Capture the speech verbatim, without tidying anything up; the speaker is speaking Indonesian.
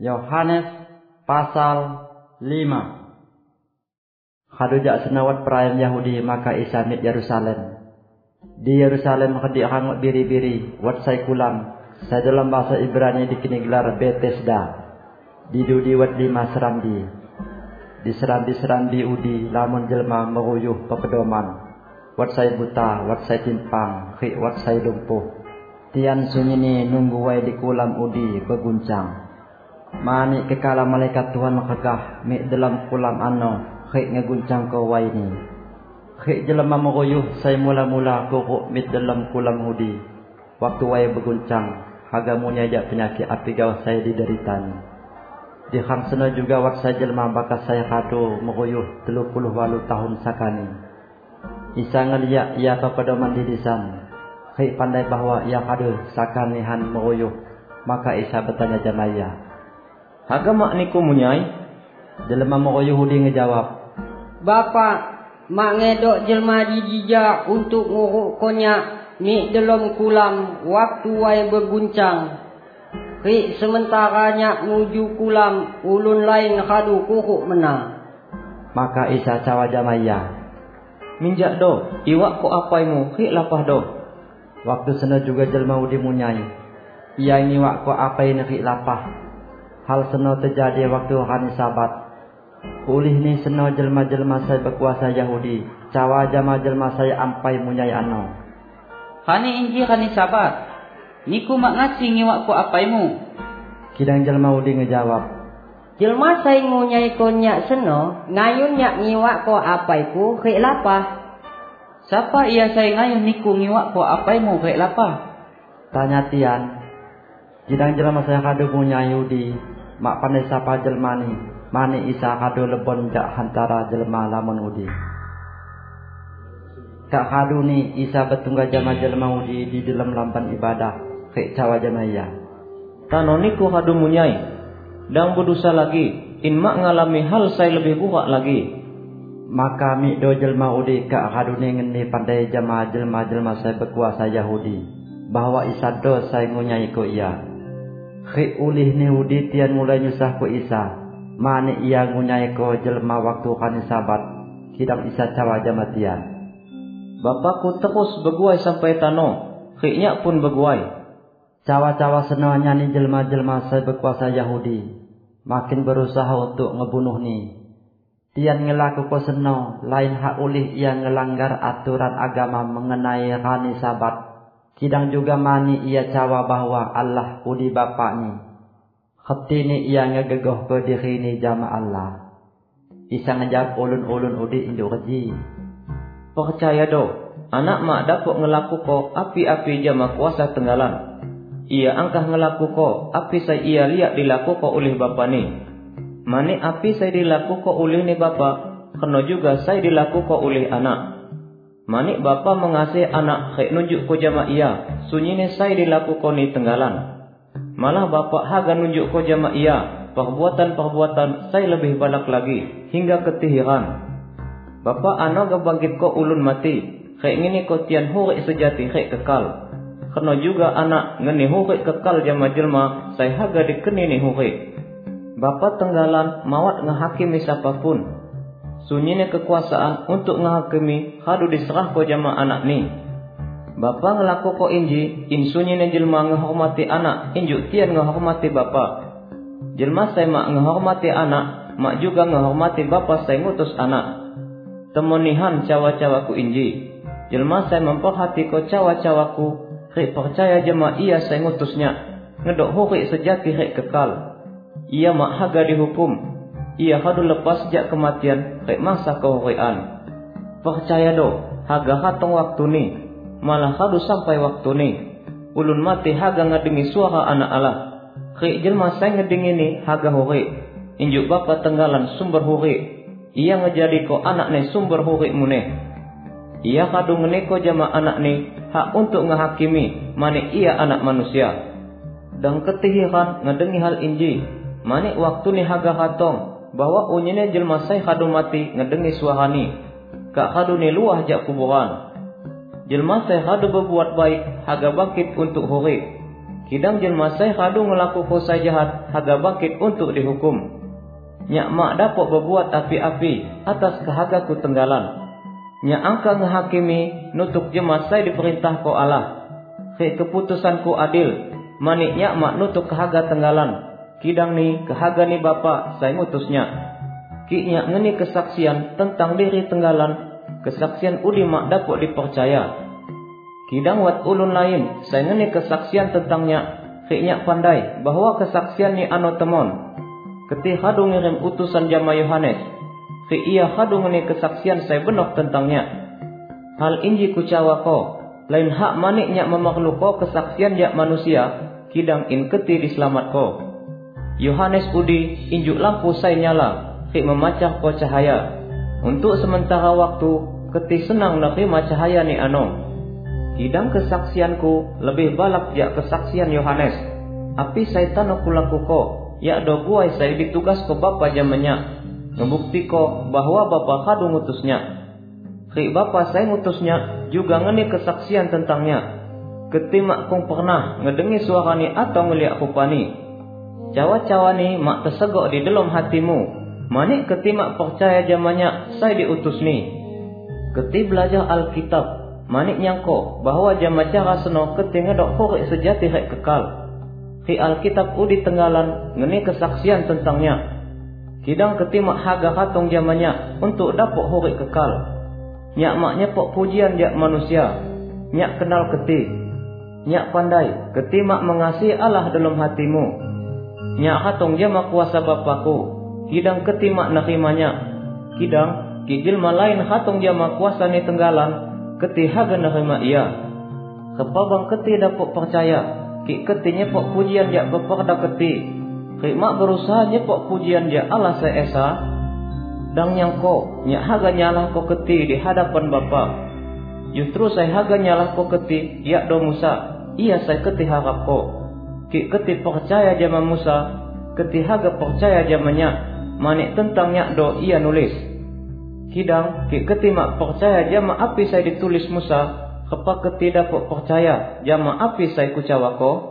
Yohanes pasal lima. Hadujak senawat perayaan Yahudi maka Isa mit Yerusalem. Di Yerusalem hadik hangut biri-biri wat sai kulam. Saya dalam bahasa Ibrani dikini gelar Bethesda. Di dudi wat lima serambi. Di serambi-serambi udi lamun jelma meruyuh pepedoman. Wat sai buta, wat sai timpang, khik wat sai lumpuh. Tian sunyi ni nunggu wai di kulam udi berguncang. Mani kekala malaikat Tuhan makagah mi dalam kulam ano khik ngeguncang ko wai ni. Khik jelma meruyuh sai mula-mula kuruk mi dalam kulam udi. Waktu wai berguncang haga munya jak penyakit api gaw saya dideritan. Di hang sana juga wat saya jelma bakas saya kado meruyuh tiga puluh walu tahun sakani. Isa ngeliat ia pepedoman di disan. Khik pandai bahwa ia kado sakanihan meruyuh. Maka Isa bertanya jamaya. Haga mak niku munyai? Jelma meruyuh udi ngejawab. Bapak, mak ngedok jelma dijijak untuk nguruk konyak ni dalam kulam waktu wai berguncang. Rik sementaranya menuju kulam ulun lain kadu kuruk menang. Maka Isa cawa jamaya. Minjak do, iwak ko apaimu, rik lapah do. Waktu sana juga jelma udi munyai. Ia ngiwak ko apai ni rik lapah. Hal seno terjadi waktu hari Sabat. Ulih ni seno jelma-jelma saya berkuasa Yahudi. Cawa jama jelma saya ampai munyai ano. Hani inji hani Sabat. Niku mak ngasi ngiwak ko apaimu. Kidang jelma udi ngejawab. Jelma saya ngunyai konyak seno. Ngayun nyak ngiwak ko apaiku khik lapah. Siapa ia saya ngayun niku ngiwak ko apaimu khik lapah? Tanya tian. Kidang jelma saya kado munyai Yahudi. Mak pandai sapa jelma ni. Mani Isa kado lebon jak hantara jelma lamun udi. Kak kado ni Isa betungga jama jelma udi di dalam lampan ibadah. Kek cawa jamaya. Tano niku kado munyai. Dang berdosa lagi. In mak ngalami hal saya lebih buruk lagi. Maka mi do jelma udi kak kado ni ngeni pandai jama jelma-jelma saya berkuasa Yahudi. Bahwa Isa do saya ngunyai ko ia. Khik ulih ni udi tian mulai nyusah ko Isa. Mani ia ngunyai ko jelma waktu hari Sabat. Kidang Isa cawa jama tian. Bapakku terus beguai sampai tano. Khiknya pun beguai. Cawa-cawa senanya ni jelma-jelma saya berkuasa Yahudi. Makin berusaha untuk ngebunuh ni. Tian ngelaku ko seno. Lain hak ulih ia ngelanggar aturan agama mengenai hari Sabat. Kidang juga mani ia cawa bahwa Allah udi bapa ni. Khati ni ia ngegegoh ke diri ni jama Allah. Isa ngejawab ulun-ulun udi induk reji. Percaya do, anak mak dapat ngelaku ko api-api jama kuasa tenggalan. Ia angkah ngelaku ko api saya ia lihat dilaku ko oleh bapa ni. Mani api saya dilaku ko oleh ni bapa, kena juga saya dilaku ko oleh anak. Mani bapa mengasihi anak khik nunjuk ko jama ia, sunyi ni saya dilaku ko ni tenggalan. Malah bapa haga nunjuk ko jama ia, perbuatan-perbuatan saya lebih balak lagi hingga ketihiran. Bapa ano gabangkit ko ulun mati, khik ngini ko tian hurik sejati khik kekal. Kena juga anak ngeni hurik kekal jama jelma, saya haga dikeni ni hurik. Bapa tenggalan mawat ngehakimi siapapun. Sunyi ni kekuasaan untuk ngehakimi kadu diserah ko jama anak ni. Bapa ngelaku ko inji, in sunyi ni jelma ngehormati anak, injuk tian ngehormati bapa. Jelma saya mak ngehormati anak, mak juga ngehormati bapa saya ngutus anak. Temonihan cawa-cawaku inji. Jelma saya memperhati ko cawa-cawaku, khik percaya jama ia saya ngutusnya. Ngedok hurik sejati khik kekal. Ia mak haga dihukum. Ia kadu lepas sejak kematian khik masa kehurian. Percaya do, haga hatong waktu ni. Malah kadu sampai waktu ni. Ulun mati haga ngedengi suara anak Allah. Khik jelma saya ngedengi ni haga hurik. Injuk bapa tenggalan sumber hurik. Ia ngejadi ko anak ni sumber hurik muneh. Ia kadu ngeneko jama anak ni hak untuk ngehakimi mani ia anak manusia. Dan ketihiran ngedengi hal inji. Mani waktu ni haga hatong. Bahwa unyene jelma saya kadu mati ngedengi suara ni. Kak kadu ni luah jak kuburan. Jelma saya kadu berbuat baik haga bangkit untuk hurik. Kidang jelma sai kadu ngelaku ko sai jahat haga bakit untuk dihukum. Nyak mak dapat berbuat api-api atas kehagaku tenggalan. Nyak angka ngehakimi nutuk jema sai diperintah ko Allah. Ke keputusanku adil, manik nyak mak nutuk kehaga tenggalan. Kidang ni kehaga ni bapa sai ngutusnya. Ki nyak ngeni kesaksian tentang diri tenggalan, kesaksian udi mak dapat dipercaya. Kidang wat ulun lain sai ngeni kesaksian tentang nyak, ki nyak pandai bahwa kesaksian ni ano temon. Keti hadu ngirim utusan jama Yohanes, ki ia hadu ngeni kesaksian sai benok tentangnya. Hal inji kucawa ko, lain hak manik nyak memakhluk ko kesaksian jak manusia, kidang in keti diselamat ko. Yohanes udi injuk lampu sai nyala, ki memacah ko cahaya. Untuk sementara waktu, keti senang nerima cahaya ni ano. Kidang kesaksianku lebih balak jak kesaksian Yohanes. Api sai tano kulaku ko, ya do buai sai ditugas ko bapa jamanya. Ngebukti ko bahwa bapa kadu ngutusnya. Ki bapa sai ngutusnya juga ngeni kesaksian tentangnya. Ketimak kong pernah ngedengi suara ni atau ngeliak rupani. Cawa-cawa ni mak tersegok di dalam hatimu. Manik ketimak percaya jamanya sai diutus ni. Keti belajar Alkitab, manik nyangko bahwa jama cara seno keti ngedok horik sejati rek kekal. Ki Alkitab udi tenggalan ngeni kesaksian tentangnya. Kidang keti mak haga katong jamanya untuk dapat horik kekal. Nyak mak nyepok pujian jak manusia. Nyak kenal keti. Nyak pandai keti mak mengasihi Allah dalam hatimu. Nyak hatong jama kuasa Bapakku. Kidang keti mak nerimanya. Kidang kijilma lain hatong jama kuasa ni tenggalan, keti haga nerima ia. Kepabang keti dapat percaya, ki keti nyepok pujian jak beperda keti. Ki mak berusaha nyepok pujian jak Allah Sa Esa. Dang nyangko nyak haga nyalah ko keti di hadapan Bapa. Justru saya haga nyalah ko keti yak do Musa. Iya saya keti harap ko. Ki keti percaya jama Musa, keti haga percaya jamanya. Manik tentang nyak do ia nulis. Kidang ki keti mak percaya jama api saya ditulis Musa, kepa keti dapat percaya jama api saya kucawa ko.